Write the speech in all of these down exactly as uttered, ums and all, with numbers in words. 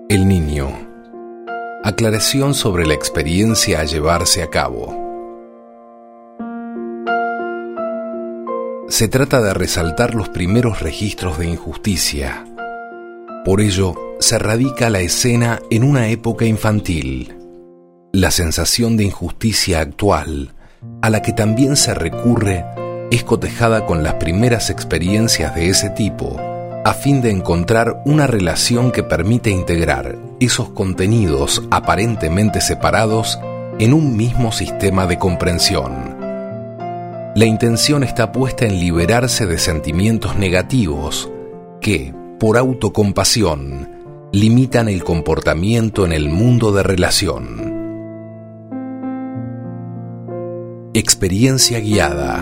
El niño. Aclaración sobre la experiencia a llevarse a cabo. Se trata de resaltar los primeros registros de injusticia. Por ello, se radica la escena en una época infantil. La sensación de injusticia actual, a la que también se recurre, es cotejada con las primeras experiencias de ese tipo, a fin de encontrar una relación que permite integrar esos contenidos aparentemente separados en un mismo sistema de comprensión. La intención está puesta en liberarse de sentimientos negativos que, por autocompasión, limitan el comportamiento en el mundo de relación. Experiencia guiada.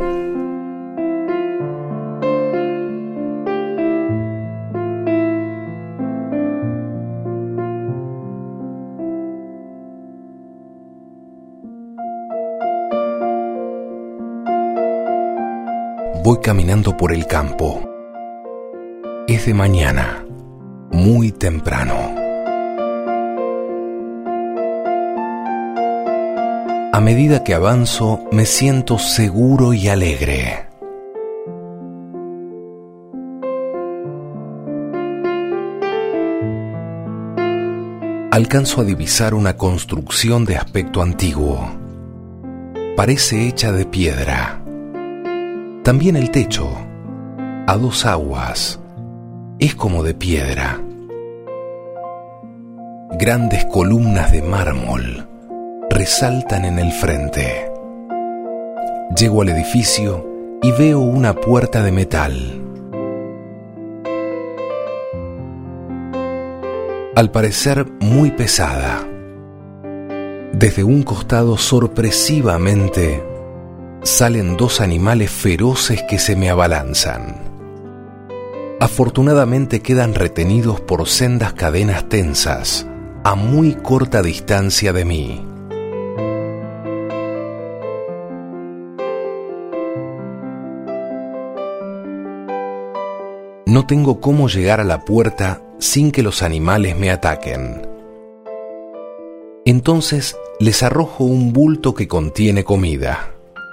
Voy caminando por el campo. Es de mañana, muy temprano. A medida que avanzo, me siento seguro y alegre. Alcanzo a divisar una construcción de aspecto antiguo. Parece hecha de piedra. También el techo, a dos aguas, es como de piedra. Grandes columnas de mármol resaltan en el frente. Llego al edificio y veo una puerta de metal. Al parecer muy pesada. Desde un costado sorpresivamente salen dos animales feroces que se me abalanzan. Afortunadamente quedan retenidos por sendas cadenas tensas a muy corta distancia de mí. No tengo cómo llegar a la puerta sin que los animales me ataquen. Entonces les arrojo un bulto que contiene comida.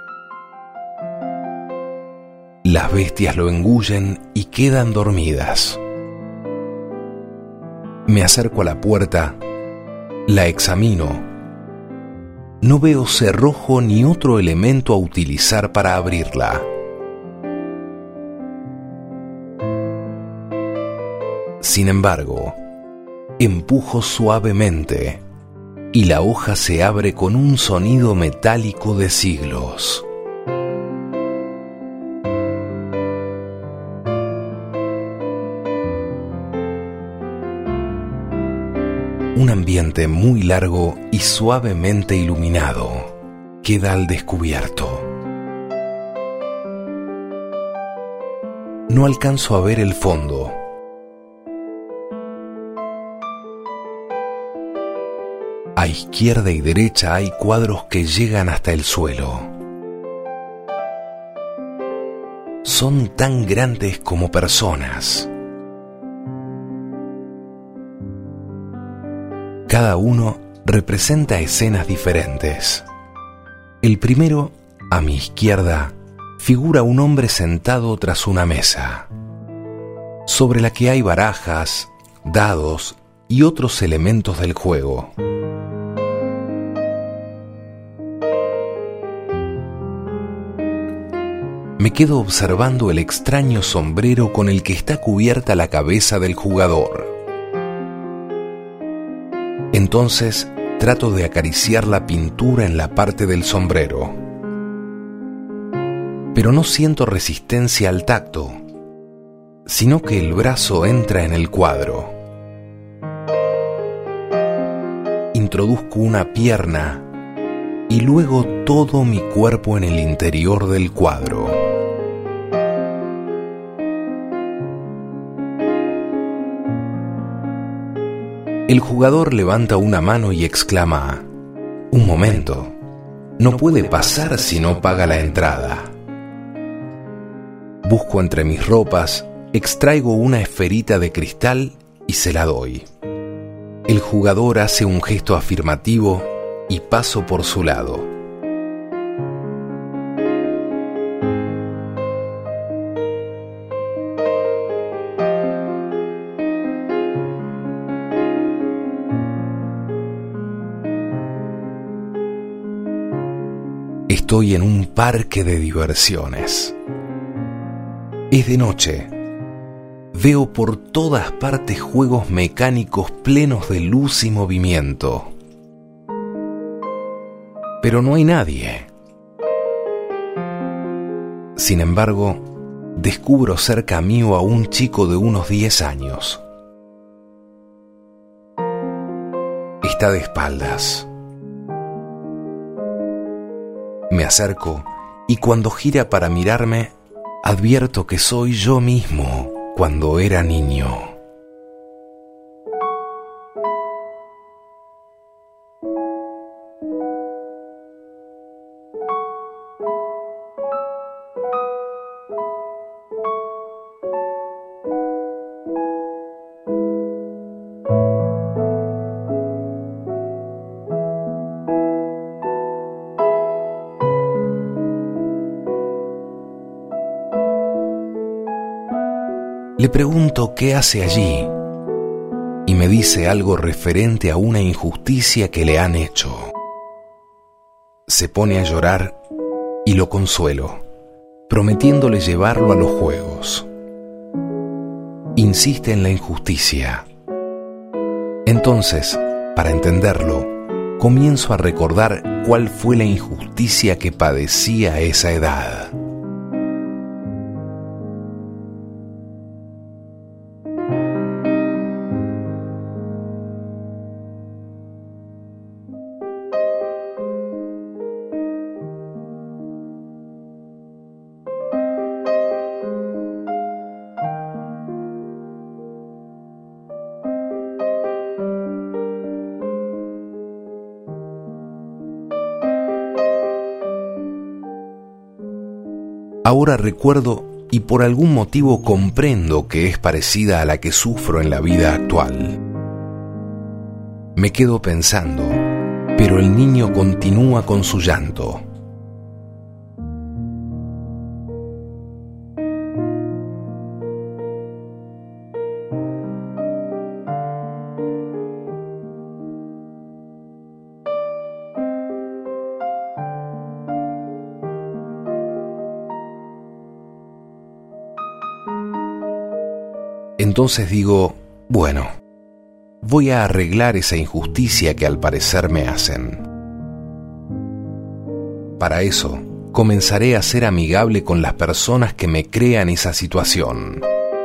Las bestias lo engullen y quedan dormidas. Me acerco a la puerta, la examino. No veo cerrojo ni otro elemento a utilizar para abrirla. Sin embargo, empujo suavemente y la hoja se abre con un sonido metálico de siglos. Un ambiente muy largo y suavemente iluminado queda al descubierto. No alcanzo a ver el fondo. A izquierda y derecha hay cuadros que llegan hasta el suelo. Son tan grandes como personas. Cada uno representa escenas diferentes. El primero, a mi izquierda, figura un hombre sentado tras una mesa, sobre la que hay barajas, dados y otros elementos del juego. Me quedo observando el extraño sombrero con el que está cubierta la cabeza del jugador. Entonces trato de acariciar la pintura en la parte del sombrero. Pero no siento resistencia al tacto, sino que el brazo entra en el cuadro. Introduzco una pierna y luego todo mi cuerpo en el interior del cuadro. El jugador levanta una mano y exclama: «Un momento, no puede pasar si no paga la entrada». Busco entre mis ropas, extraigo una esferita de cristal y se la doy. El jugador hace un gesto afirmativo y paso por su lado. Estoy en un parque de diversiones. Es de noche. Veo por todas partes juegos mecánicos plenos de luz y movimiento. Pero no hay nadie. Sin embargo, descubro cerca mío a un chico de unos diez años. Está de espaldas. Me acerco y cuando gira para mirarme, advierto que soy yo mismo cuando era niño. Le pregunto qué hace allí y me dice algo referente a una injusticia que le han hecho. Se pone a llorar y lo consuelo, prometiéndole llevarlo a los juegos. Insiste en la injusticia. Entonces, para entenderlo, comienzo a recordar cuál fue la injusticia que padecía a esa edad. Ahora recuerdo y por algún motivo comprendo que es parecida a la que sufro en la vida actual. Me quedo pensando, pero el niño continúa con su llanto. Entonces digo, bueno, voy a arreglar esa injusticia que al parecer me hacen. Para eso, comenzaré a ser amigable con las personas que me crean esa situación.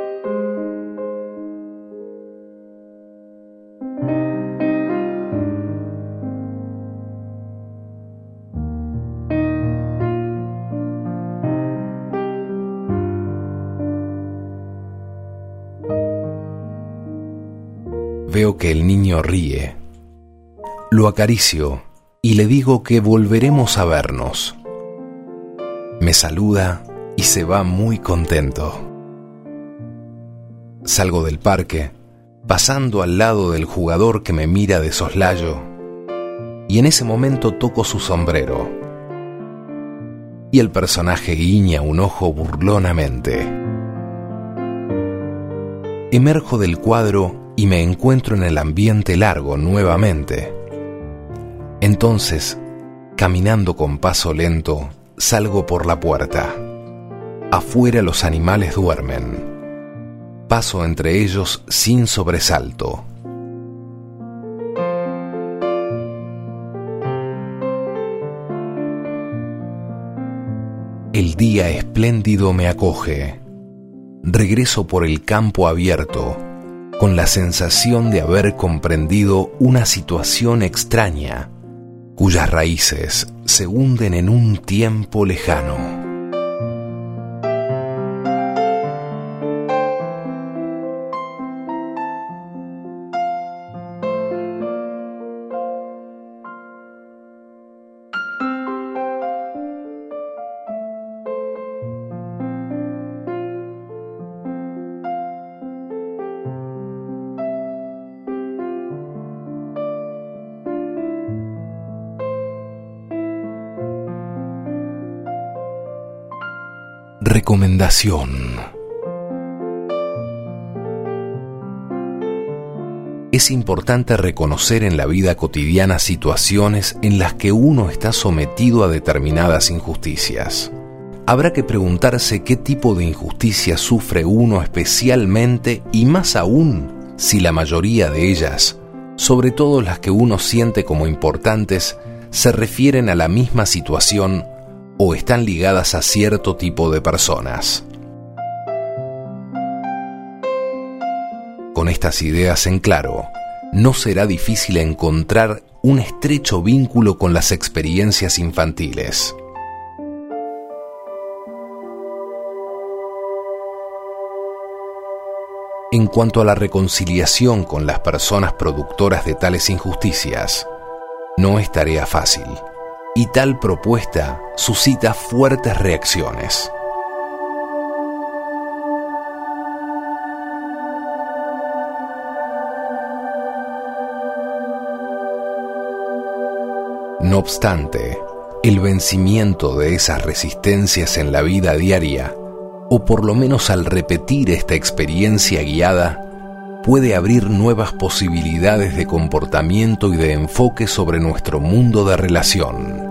Veo que el niño ríe. Lo acaricio y le digo que volveremos a vernos. Me saluda y se va muy contento. Salgo del parque, pasando al lado del jugador que me mira de soslayo, y en ese momento toco su sombrero. Y el personaje guiña un ojo burlonamente. Emerjo del cuadro y me encuentro en el ambiente largo nuevamente. Entonces, caminando con paso lento, salgo por la puerta. Afuera los animales duermen. Paso entre ellos sin sobresalto. El día espléndido me acoge. Regreso por el campo abierto, con la sensación de haber comprendido una situación extraña, cuyas raíces se hunden en un tiempo lejano. Recomendación. Es importante reconocer en la vida cotidiana situaciones en las que uno está sometido a determinadas injusticias. Habrá que preguntarse qué tipo de injusticia sufre uno especialmente y más aún si la mayoría de ellas, sobre todo las que uno siente como importantes, se refieren a la misma situación o están ligadas a cierto tipo de personas. Con estas ideas en claro, no será difícil encontrar un estrecho vínculo con las experiencias infantiles. En cuanto a la reconciliación con las personas productoras de tales injusticias, no es tarea fácil, y tal propuesta suscita fuertes reacciones. No obstante, el vencimiento de esas resistencias en la vida diaria, o por lo menos al repetir esta experiencia guiada, puede abrir nuevas posibilidades de comportamiento y de enfoque sobre nuestro mundo de relación.